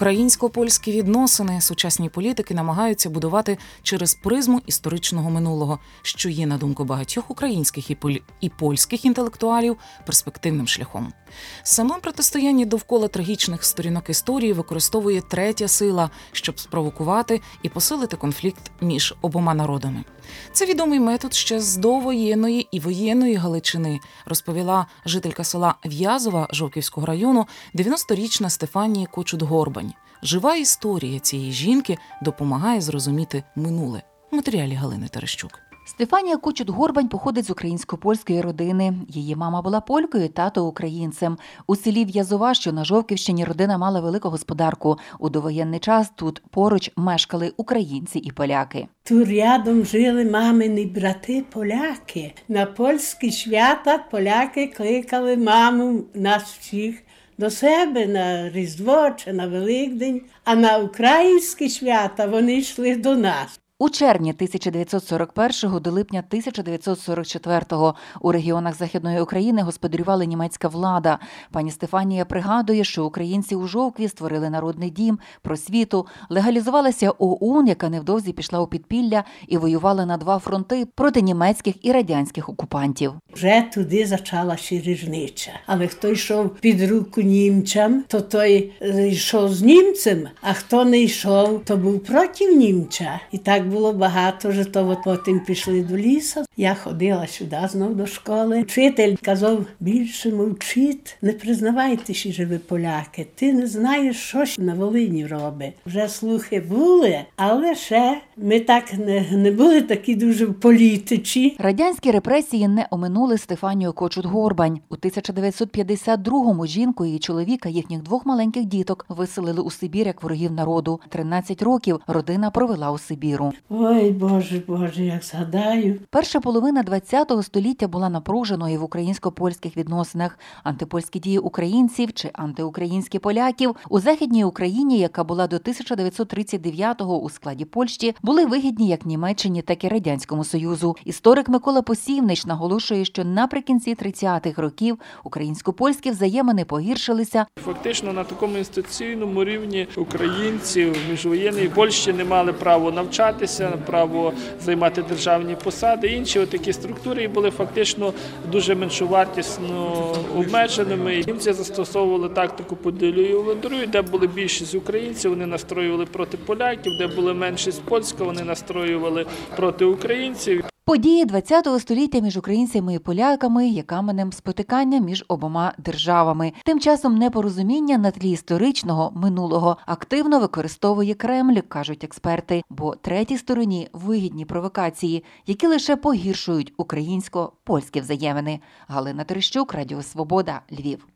Українсько-польські відносини сучасні політики намагаються будувати через призму історичного минулого, що є, на думку багатьох українських і польських інтелектуалів, перспективним шляхом. Саме протистояння довкола трагічних сторінок історії використовує третя сила, щоб спровокувати і посилити конфлікт між обома народами. Це відомий метод ще з довоєнної і воєнної Галичини, розповіла жителька села В'язова Жовківського району 90-річна Стефанія Кочут-Горбань. Жива історія цієї жінки допомагає зрозуміти минуле. В матеріалі Галини Терещук. Стефанія Кочут-Горбань походить з українсько-польської родини. Її мама була полькою, тато – українцем. У селі В'язова, що на Жовківщині, родина мала велику господарку. У довоєнний час тут поруч мешкали українці і поляки. Тут рядом жили мамині брати-поляки. На польські свята поляки кликали маму нас всіх до себе на Різдво чи на Великдень, а на українські свята вони йшли до нас. У червні 1941 до липня 1944 у регіонах Західної України господарювала німецька влада. Пані Стефанія пригадує, що українці у Жовкві створили народний дім, просвіту, легалізувалася ОУН, яка невдовзі пішла у підпілля і воювала на два фронти проти німецьких і радянських окупантів. Вже туди почалася різниця. Але хто йшов під руку німцям, то той йшов з німцем, а хто не йшов, то був проти німця. І так було багато, що то потім пішли до лісу. Я ходила сюди знов до школи. Вчитель казав, більше мовчіть, не признавайтеся, що ви поляки. Ти не знаєш, що на Волині робить. Вже слухи були, але ще ми так не були такі дуже політичні. Радянські репресії не оминули Стефанію Кочут-Горбань. У 1952-му жінку і чоловіка, їхніх двох маленьких діток, виселили у Сибір як ворогів народу. 13 років родина провела у Сибіру. Ой, Боже, як згадаю. Перша половина ХХ століття була напруженою в українсько-польських відносинах. Антипольські дії українців чи антиукраїнські поляків у Західній Україні, яка була до 1939-го у складі Польщі, були вигідні як Німеччині, так і Радянському Союзу. Історик Микола Посівнич наголошує, що наприкінці 30-х років українсько-польські взаємини погіршилися. Фактично на такому інституційному рівні українці в міжвоєнній Польщі не мали право навчатися, право займати державні посади. Інші такі структури були фактично дуже меншовартісно обмеженими. Німці застосовували тактику поділю і володарюй, де були більшість українців, вони настроювали проти поляків, де була меншість польська, вони настроювали проти українців. Події ХХ століття між українцями і поляками є каменем спотикання між обома державами. Тим часом непорозуміння на тлі історичного минулого активно використовує Кремль, кажуть експерти, бо третій стороні вигідні провокації, які лише погіршують українсько-польські взаємини. Галина Терещук, Радіо Свобода, Львів.